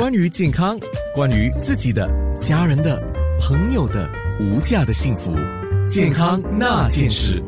关于健康，关于自己的、家人的、朋友的无价的幸福，健康那件事。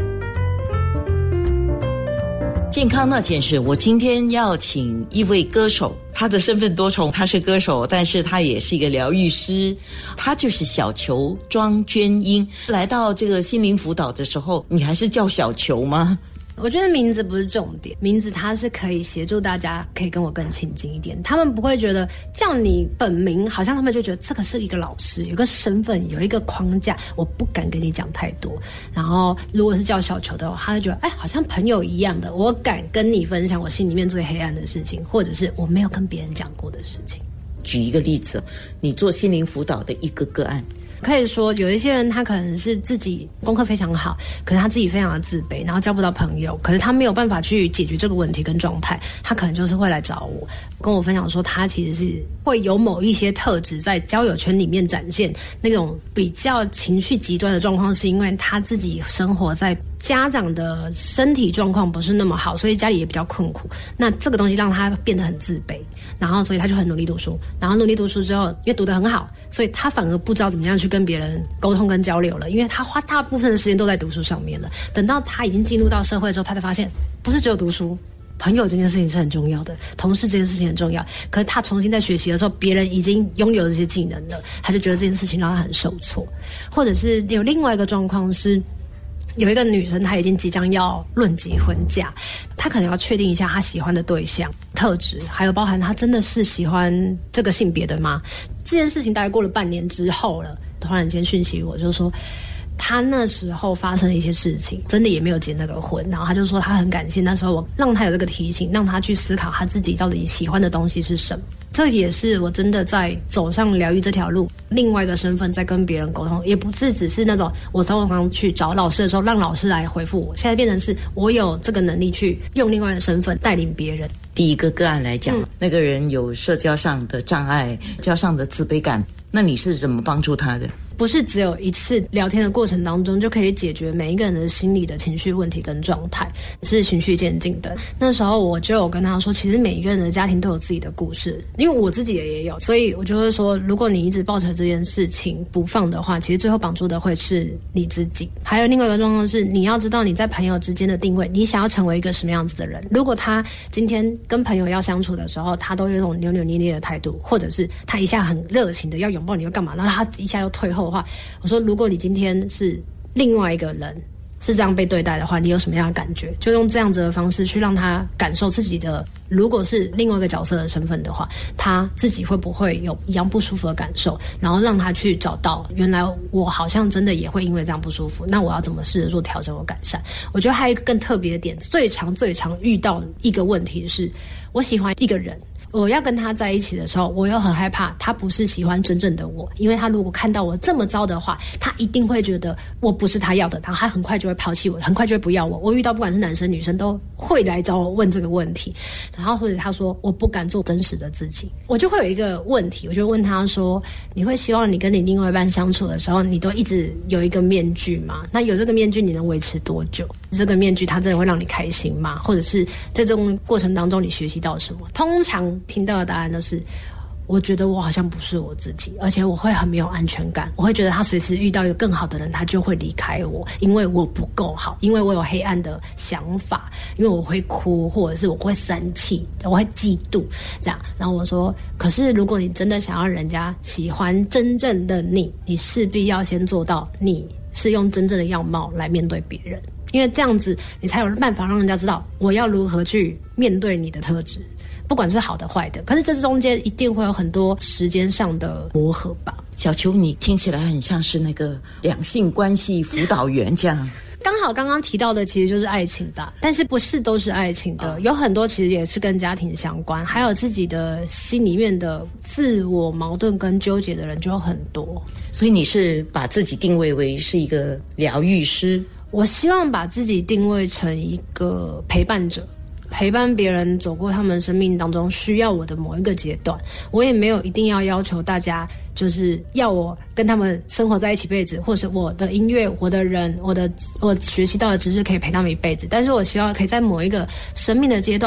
健康那件事，我今天要请一位歌手，他的身份多重，他是歌手，但是他也是一个疗愈师，他就是小球庄娟英。来到这个心灵辅导的时候，你还是叫小球吗？ 我觉得名字不是重点，名字它是可以协助大家可以跟我更亲近一点，他们不会觉得叫你本名，好像他们就觉得这个是一个老师，有个身份，有一个框架，我不敢跟你讲太多。然后如果是叫小球的话，他就觉得好像朋友一样的，我敢跟你分享我心里面最黑暗的事情，或者是我没有跟别人讲过的事情。 举一个例子，你做心灵辅导的一个个案。 可以说有一些人他可能是自己功课非常好，可是他自己非常的自卑，然后交不到朋友，可是他没有办法去解决这个问题跟状态，他可能就是会来找我，跟我分享说他其实是会有某一些特质在交友圈里面展现，那种比较情绪极端的状况是因为他自己生活在家长的身体状况不是那么好，所以家里也比较困苦，那这个东西让他变得很自卑，然后所以他就很努力读书，然后努力读书之后因为读得很好，所以他反而不知道怎么样去跟别人沟通跟交流了，因为他花大部分的时间都在读书上面了。等到他已经进入到社会之后，他才发现不是只有读书，朋友这件事情是很重要的，同事这件事情很重要，可是他重新在学习的时候，别人已经拥有这些技能了，他就觉得这件事情让他很受挫。或者是有另外一个状况是，有一个女生她已经即将要论及婚嫁，她可能要确定一下她喜欢的对象特质，还有包含她真的是喜欢这个性别的吗？这件事情大概过了半年之后了，突然间讯息我就说他那时候发生了一些事情，真的也没有结那个婚，然后他就说他很感谢那时候我让他有这个提醒，让他去思考他自己到底喜欢的东西是什么。这也是我真的在走上疗愈这条路另外一个身份，在跟别人沟通，也不是只是那种我通常去找老师的时候让老师来回复我，现在变成是我有这个能力去用另外的身份带领别人。 第一个个案来讲，那个人有社交上的障碍，社交上的自卑感，那你是怎么帮助他的？ 不是只有一次聊天的过程当中就可以解决每一个人的心理的情绪问题跟状态，是循序渐进的。那时候我就有跟他说，其实每一个人的家庭都有自己的故事，因为我自己也有，所以我就会说，如果你一直抱着这件事情不放的话，其实最后绑住的会是你自己。还有另外一个状况是，你要知道你在朋友之间的定位，你想要成为一个什么样子的人。如果他今天跟朋友要相处的时候，他都有一种扭扭捏捏的态度，或者是他一下很热情的要拥抱你又干嘛，然后他一下又退后的话，我说如果你今天是另外一个人是这样被对待的话，你有什么样的感觉？就用这样子的方式去让他感受自己的，如果是另外一个角色的身份的话，他自己会不会有一样不舒服的感受，然后让他去找到原来我好像真的也会因为这样不舒服，那我要怎么试着做调整和改善。我觉得还有一个更特别的点，最常遇到一个问题是，我喜欢一个人，我要跟他在一起的时候，我又很害怕他不是喜欢真正的我，因为他如果看到我这么糟的话，他一定会觉得我不是他要的，然后他很快就会抛弃我，很快就会不要我。我遇到不管是男生女生都会来找我问这个问题，然后所以他说我不敢做真实的自己。我就会有一个问题，我就问他说，你会希望你跟你另外一半相处的时候，你都一直有一个面具吗？那有这个面具你能维持多久？这个面具它真的会让你开心吗？或者是在这种过程当中你学习到什么？通常听到的答案都是，我觉得我好像不是我自己，而且我会很没有安全感，我会觉得他随时遇到一个更好的人，他就会离开我，因为我不够好，因为我有黑暗的想法，因为我会哭，或者是我会生气，我会嫉妒这样。然后我说，可是如果你真的想要人家喜欢真正的你，你势必要先做到你是用真正的样貌来面对别人，因为这样子你才有办法让人家知道我要如何去面对你的特质，不管是好的坏的。可是这中间一定会有很多时间上的磨合吧。 小球，你听起来很像是那个两性关系辅导员这样。 刚好刚刚提到的其实就是爱情的，但是不是都是爱情的，有很多其实也是跟家庭相关，还有自己的心里面的自我矛盾跟纠结的人就有很多。 所以你是把自己定位为是一个疗愈师？ 我希望把自己定位成一个陪伴者，陪伴别人走过他们生命当中需要我的某一个阶段。我也没有一定要求大家就是要我跟他们生活在一起一辈子，或是我的音乐，我的人，我学习到的知识可以陪他们一辈子，但是我希望可以在某一个生命的阶段，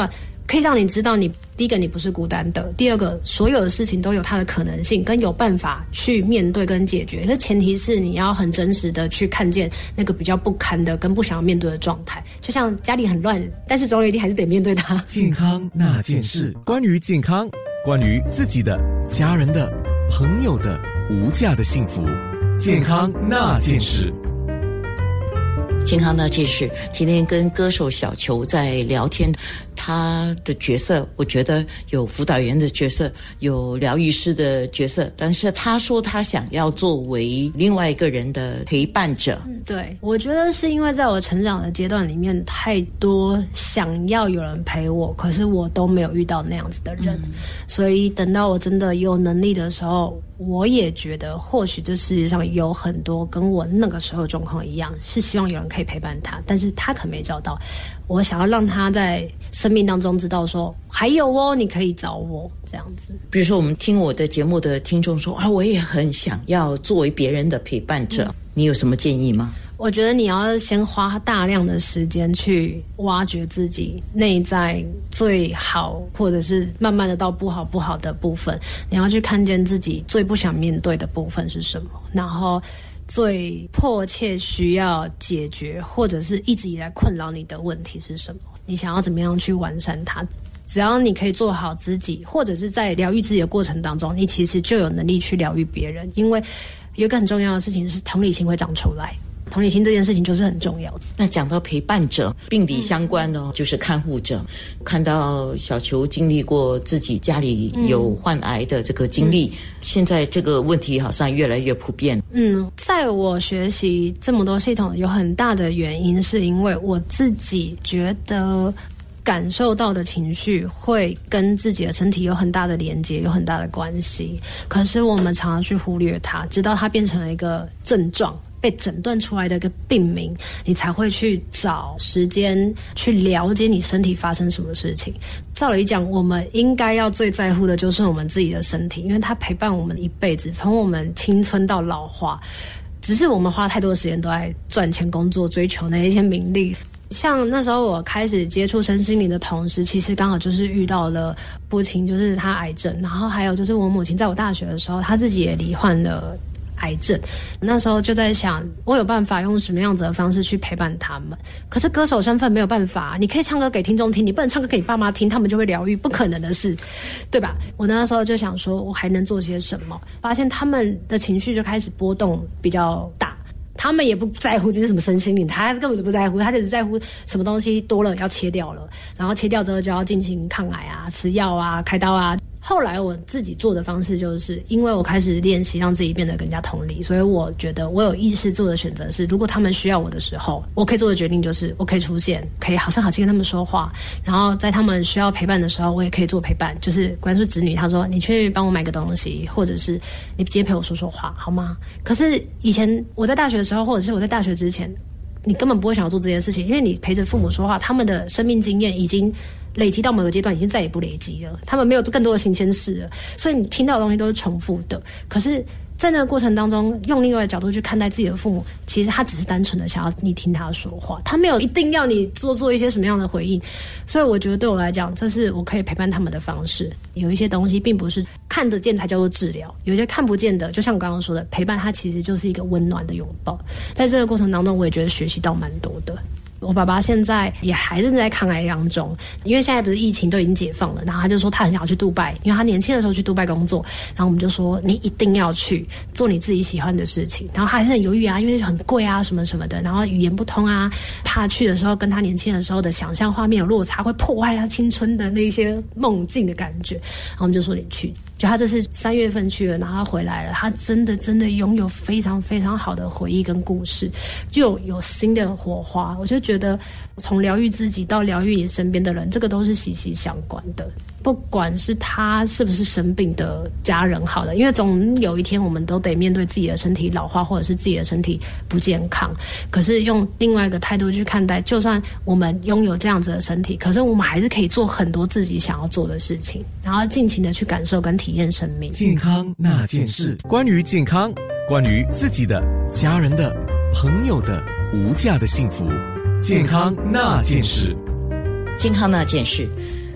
可以让你知道第一个你不是孤单的，第二个所有的事情都有它的可能性跟有办法去面对跟解决，可前提是你要很真实的去看见那个比较不堪的跟不想要面对的状态。就像家里很乱，但是总有一天还是得面对它。 健康那件事，关于健康，关于自己的、家人的、朋友的无价的幸福。健康那件事。 健康那件事，今天跟歌手小球在聊天，他的角色我觉得有辅导员的角色，有疗愈师的角色，但是他说他想要作为另外一个人的陪伴者。 对，我觉得是因为在我成长的阶段里面，太多想要有人陪我，可是我都没有遇到那样子的人，所以等到我真的有能力的时候，我也觉得或许这世界上有很多跟我那个时候状况一样，是希望有人可以陪伴他，但是他可没找到。我想要让他在生命当中知道说还有哦，你可以找我这样子。 比如说我们听我的节目的听众说我也很想要作为别人的陪伴者，你有什么建议吗？ 我觉得你要先花大量的时间去挖掘自己内在最好，或者是慢慢的到不好的部分，你要去看见自己最不想面对的部分是什么，然后最迫切需要解决或者是一直以来困扰你的问题是什么，你想要怎么样去完善它。只要你可以做好自己，或者是在疗愈自己的过程当中，你其实就有能力去疗愈别人。因为有一个很重要的事情是同理心会长出来，同理心这件事情就是很重要的。 那讲到陪伴者，病理相关的就是看护者。看到小球经历过自己家里有患癌的这个经历，现在这个问题好像越来越普遍。 在我学习这么多系统，有很大的原因是因为我自己觉得感受到的情绪会跟自己的身体有很大的连接，有很大的关系，可是我们常常去忽略它，直到它变成了一个症状，被诊断出来的一个病名，你才会去找时间去了解你身体发生什么事情。照理讲，我们应该要最在乎的就是我们自己的身体，因为它陪伴我们一辈子，从我们青春到老化。只是我们花太多的时间都在赚钱、工作、追求那一些名利。像那时候我开始接触身心灵的同时，其实刚好就是遇到了父亲，就是他癌症，然后还有就是我母亲在我大学的时候，她自己也罹患了癌症。那时候就在想，我有办法用什么样子的方式去陪伴他们，可是歌手身份没有办法，你可以唱歌给听众听，你不能唱歌给你爸妈听，他们就会疗愈，不可能的事，对吧？我那时候就想说我还能做些什么，发现他们的情绪就开始波动比较大，他们也不在乎这是什么身心灵，他根本就不在乎，他只在乎什么东西多了要切掉了，然后切掉之后就要进行抗癌啊、吃药啊、开刀啊。后来我自己做的方式就是，因为我开始练习让自己变得更加同理，所以我觉得我有意识做的选择是，如果他们需要我的时候，我可以做的决定就是我可以出现，可以好声好气跟他们说话，然后在他们需要陪伴的时候，我也可以做陪伴，就是关于子女，他说你去帮我买个东西，或者是你今天陪我说说话好吗？可是以前我在大学的时候，或者是我在大学之前，你根本不会想要做这件事情，因为你陪着父母说话，他们的生命经验已经累积到某个阶段，已经再也不累积了，他们没有更多的新鲜事了，所以你听到的东西都是重复的。可是在那个过程当中，用另外的角度去看待自己的父母，其实他只是单纯的想要你听他说话，他没有一定要你做一些什么样的回应。所以我觉得对我来讲，这是我可以陪伴他们的方式。有一些东西并不是看得见才叫做治疗，有一些看不见的，就像我刚刚说的，陪伴它其实就是一个温暖的拥抱。在这个过程当中，我也觉得学习到蛮多的。我爸爸现在也还正在抗癌当中，因为现在不是疫情都已经解放了，然后他就说他很想要去杜拜，因为他年轻的时候去杜拜工作，然后我们就说你一定要去做你自己喜欢的事情，然后他还是很犹豫啊，因为很贵啊什么什么的，然后语言不通啊，怕去的时候跟他年轻的时候的想象画面有落差，会破坏他青春的那些梦境的感觉，然后我们就说你去。就他这次3月份去了，然后他回来了，他真的拥有非常非常好的回忆跟故事，就有新的火花。我就觉得从疗愈自己到疗愈你身边的人，这个都是息息相关的，不管是他是不是生病的家人好了，因为总有一天我们都得面对自己的身体老化，或者是自己的身体不健康，可是用另外一个态度去看待，就算我们拥有这样子的身体，可是我们还是可以做很多自己想要做的事情，然后尽情的去感受跟体验生命。 健康那件事，关于健康，关于自己的、家人的、朋友的无价的幸福。健康那件事， 健康那件事。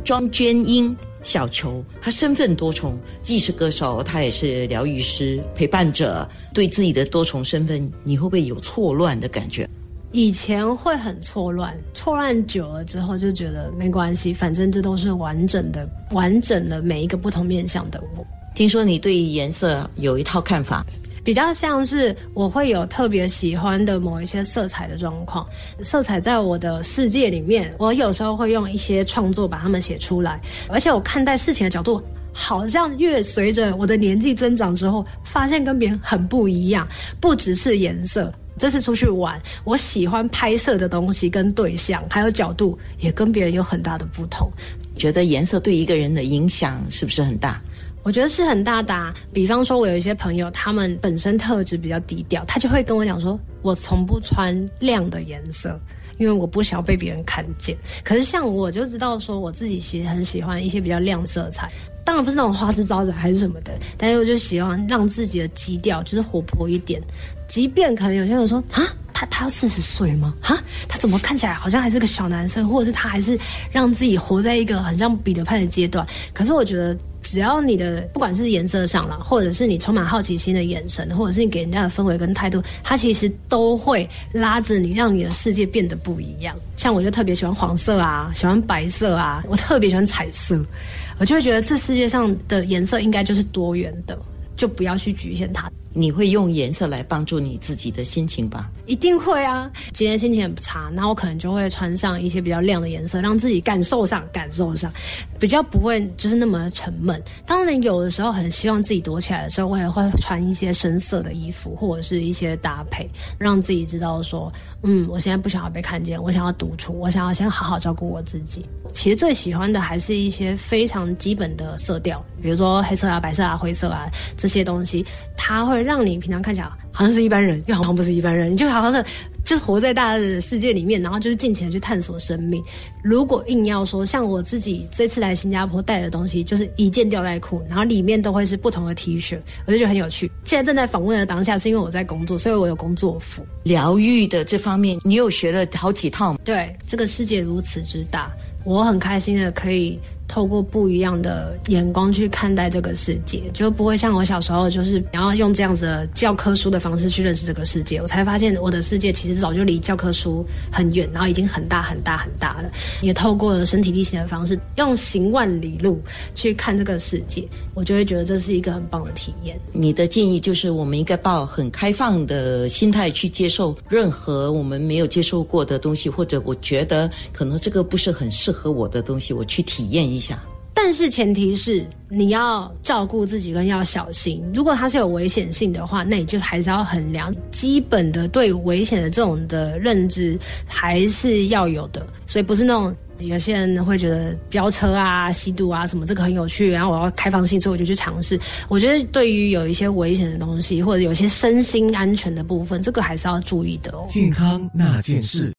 庄娟英小球，她身份多重，既是歌手，她也是疗愈师、陪伴者。对自己的多重身份，你会不会有错乱的感觉？ 以前会很错乱久了之后就觉得没关系，反正这都是完整的每一个不同面向的我。 听说你对颜色有一套看法， 比较像是我会有特别喜欢的某一些色彩的状况，色彩在我的世界里面，我有时候会用一些创作把它们写出来，而且我看待事情的角度好像越随着我的年纪增长之后，发现跟别人很不一样，不只是颜色。这次出去玩，我喜欢拍摄的东西跟对象还有角度也跟别人有很大的不同。 觉得颜色对一个人的影响是不是很大？ 我觉得是很大的比方说我有一些朋友，他们本身特质比较低调，他就会跟我讲说，我从不穿亮的颜色，因为我不想要被别人看见。可是像我就知道说，我自己其实很喜欢一些比较亮色彩，当然不是那种花枝招展还是什么的，但是我就喜欢让自己的基调就是活泼一点。即便可能有些人说他要40岁吗？他怎么看起来好像还是个小男生，或者是他还是让自己活在一个很像彼得潘的阶段。可是我觉得只要你的不管是颜色上啦，或者是你充满好奇心的眼神，或者是你给人家的氛围跟态度，它其实都会拉着你，让你的世界变得不一样。像我就特别喜欢黄色喜欢白色我特别喜欢彩色，我就会觉得这世界上的颜色应该就是多元的，就不要去局限它。 你会用颜色来帮助你自己的心情吧？ 一定会今天心情很差，然后我可能就会穿上一些比较亮的颜色，让自己感受上比较不会就是那么沉闷。当然有的时候很希望自己躲起来的时候，我也会穿一些深色的衣服或者是一些搭配，让自己知道说我现在不想要被看见，我想要独处，我想要先好好照顾我自己。其实最喜欢的还是一些非常基本的色调，比如说黑色白色灰色这些东西，它会让你平常看起来好像是一般人，又好像不是一般人，你就好像是就是活在大家的世界里面，然后就是尽情的去探索生命。如果硬要说，像我自己这次来新加坡带的东西，就是一件吊带裤，然后里面都会是不同的 T 恤，我就觉得很有趣。现在正在访问的当下，是因为我在工作，所以我有工作服。 疗愈的这方面，你有学了好几套。 对，这个世界如此之大，我很开心的可以透过不一样的眼光去看待这个世界，就不会像我小时候就是然后用这样子的教科书的方式去认识这个世界。我才发现我的世界其实早就离教科书很远，然后已经很大很大很大了。也透过了身体力行的方式，用行万里路去看这个世界，我就会觉得这是一个很棒的体验。 你的建议就是我们应该抱很开放的心态去接受任何我们没有接受过的东西，或者我觉得可能这个不是很适合我的东西，我去体验一下。 但是前提是你要照顾自己跟要小心，如果它是有危险性的话，那你就还是要衡量基本的对危险的这种的认知还是要有的。所以不是那种有些人会觉得飙车吸毒什么这个很有趣，然后我要开放性，所以我就去尝试。我觉得对于有一些危险的东西或者有一些身心安全的部分，这个还是要注意的健康那件事。